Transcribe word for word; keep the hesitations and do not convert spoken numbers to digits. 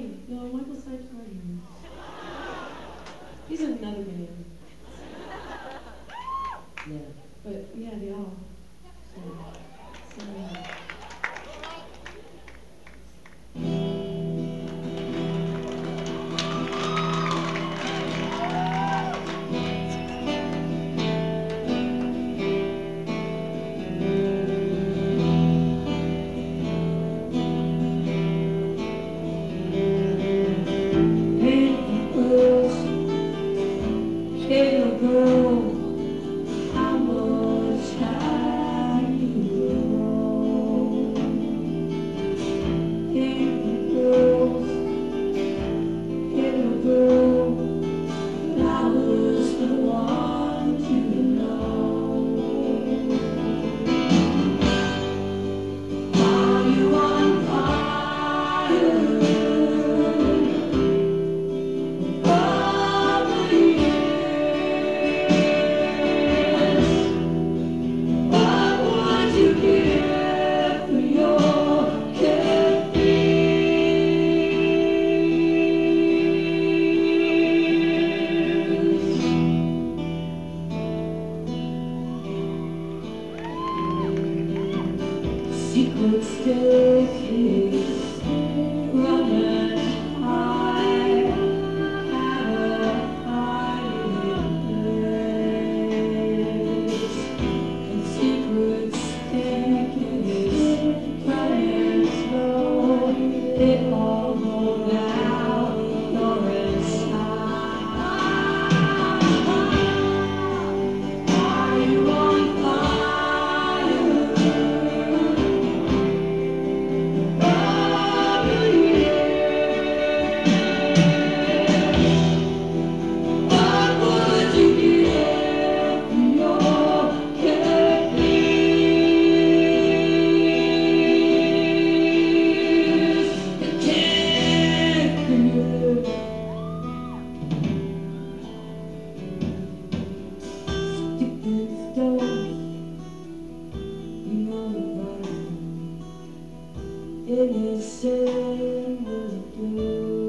him. No, Michael Stipe's partner. He's another man. Yeah. But yeah, they all. So, so yeah. Little girl, how much have you grown? Little girl, little girl, I was the one to know. Are you on fire? Secret staircase, running high, had a hiding place. And secret staircase, running slow, it all rolled out, you're inside. Are you on fire? It is said will do.